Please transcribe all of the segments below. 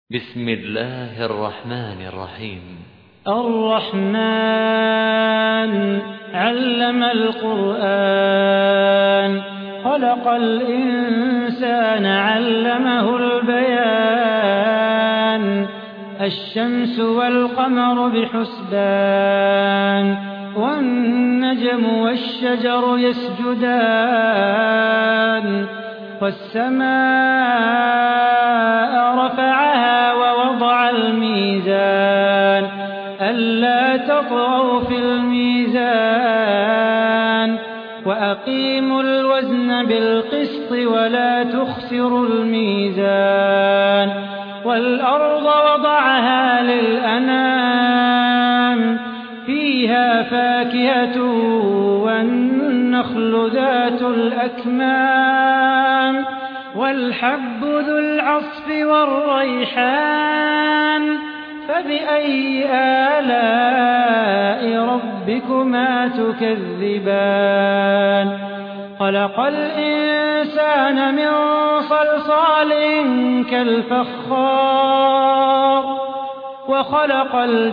بسم الله الرحمن الرحيم. الرحمن علم القرآن خلق الإنسان علمه البيان الشمس والقمر بحسبان والنجم والشجر يسجدان والسماء رفعها ووضع الميزان ألا تطغوا في الميزان وأقيموا الوزن بالقسط ولا تخسروا الميزان والأرض وضعها للأنام فيها فاكهة والنخل ذات الأكمام والحب ذو العصف والريحان فبأي آلاء ربكما تكذبان خلق الإنسان من صلصال كالفخار وخلق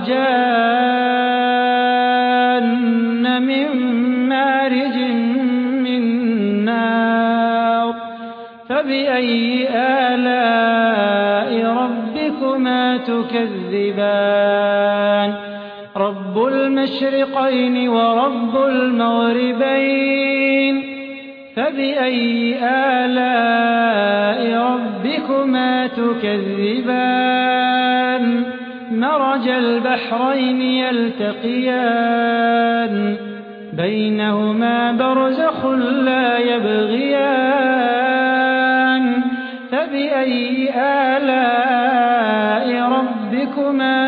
الجان من مارج من نار فبأي آلاء ربكما تكذبان رب المشرقين ورب المغربين فبأي آلاء ربكما تكذبان مرج البحرين يلتقيان بينهما برزخ لا يبغيان فبأي آلاء ربكما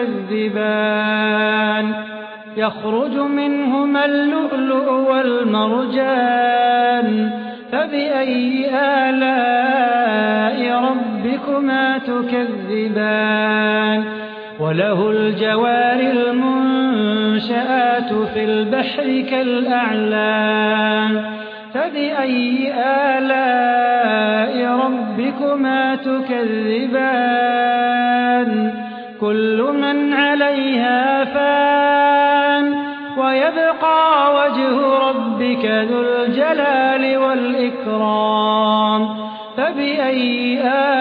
تكذبان يخرج منهما اللؤلؤ والمرجان فبأي آلاء ربكما تكذبان وله الجوار المنشآت في البحر كالأعلام فبأي آلاء ربكما تكذبان كل من عليها فان ويبقى وجه ربك ذو الجلال والإكرام فبأي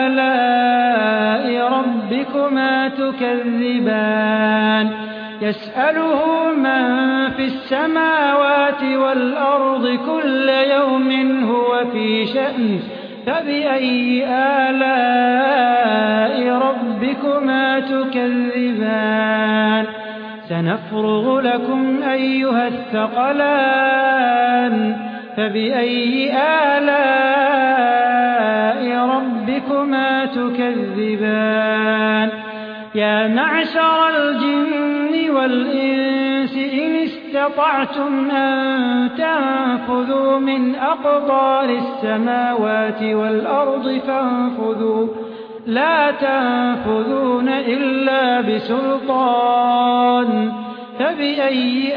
آلاء ربكما تكذبان يسأله من في السماوات والأرض كل يوم هو في شأن فبأي آلاء ربكما تكذبان سنفرغ لكم أيها الثقلان فبأي آلاء ربكما تكذبان يا معشر الجن والإنس إن استطعتم أن تنفذوا من أقطار السماوات والأرض فانفذوا لا تنفذون إلا بسلطان فبأي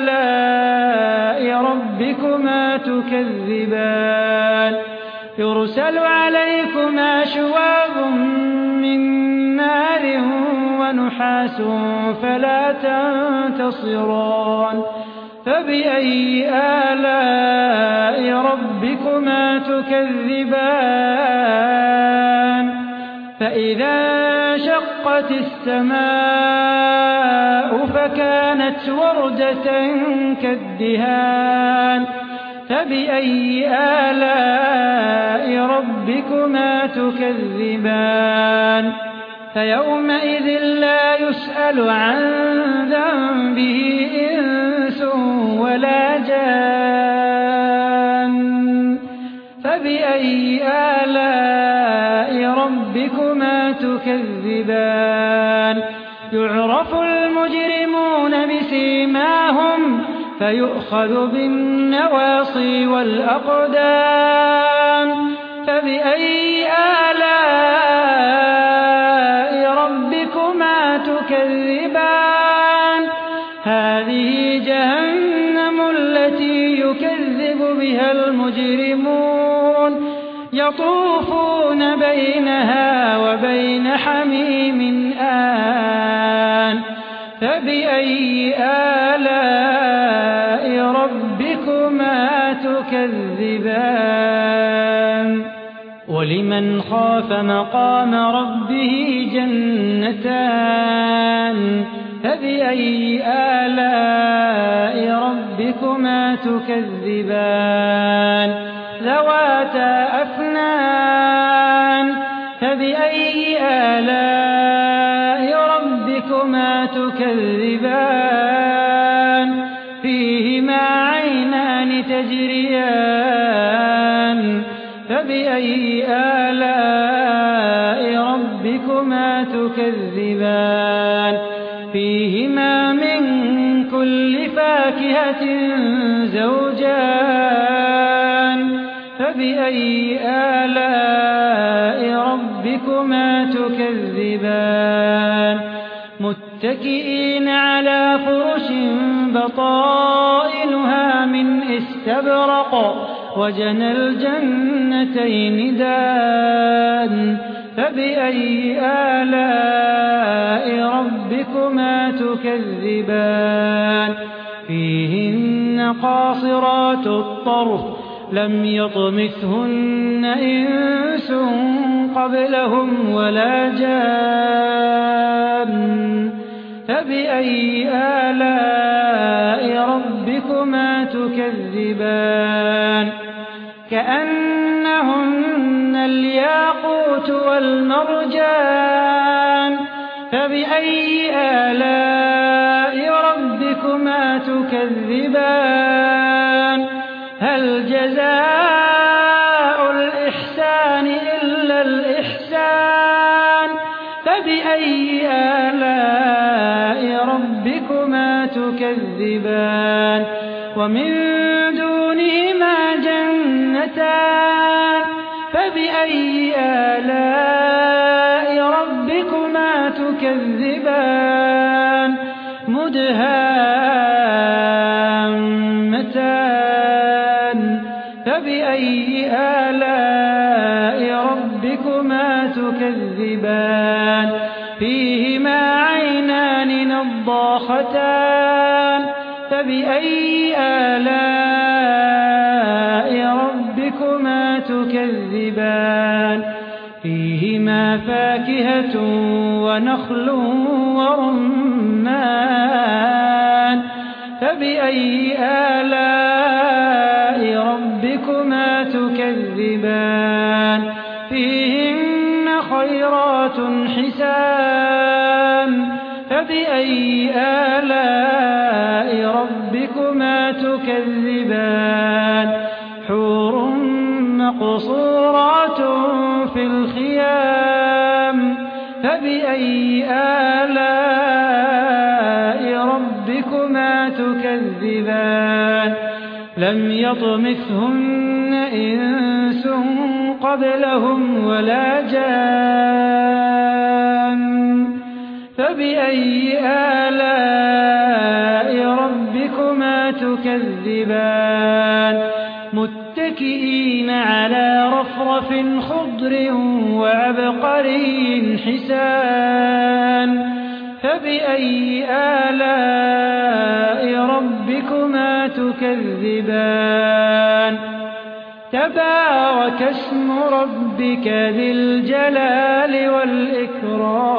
آلاء ربكما تكذبان يرسل عليكما شواظ من نار ونحاس فلا تنتصران فبأي آلاء ربكما تكذبان فإذا انشقت السماء فكانت وردة كالدهان فبأي آلاء ربكما تكذبان فيومئذ لا يسأل عن ذنبه إنس ولا جان فبأي آلاء ربكما تكذبان يعرف المجرمون بسيماهم فيؤخذ بالنواصي والأقدام فبأي آلاء ربكما تكذبان هذه جهنم التي يكذب بها المجرمون يطوفون بينها وبين حميم آن فبأي آلاء ربكما تكذبان ولمن خاف مقام ربه جنتان فبأي آلاء ربكما تكذبان ذواتا أفنان فبأي آلاء ربكما تكذبان فيهما عينان تجريان فبأي آلاء ربكما تكذبان فيهما من كل فاكهة زوجان فبأي آلاء ربكما تكذبان متكئين على فرش بطائنها من استبرق وجنى الجنتين دان فبأي آلاء ربكما تكذبان فيهن قاصرات الطرف لم يطمثهن إنس قبلهم ولا جان فبأي آلاء ربكما تكذبان كأنهن الياقوت والمرجان فبأي آلاء ربكما تكذبان هل جزاء الإحسان إلا الإحسان فبأي آلاء ربكما تكذبان ومن دونهما جنتان فبأي آلاء ربكما تكذبان مدهامتان فبأي آلاء ربكما تكذبان فيهما عينان نضاختان فبأي آلاء ربكما تكذبان فيهما فاكهة ونخل ورمان فبأي آلاء ربكما تكذبان فيهن خيرات حسان فبأي آلاء ربكما تكذبان حور مقصورات في الخيام فبأي آلاء ربكما تكذبان لم يطمثهن إنس قبلهم ولا جان فبأي آلاء ربكما تكذبان متكئين على رفرف خضر وعبقري حسان فبأي آلاء ربكما تكذبان تبارك اسم ربك ذي الجلال والإكرام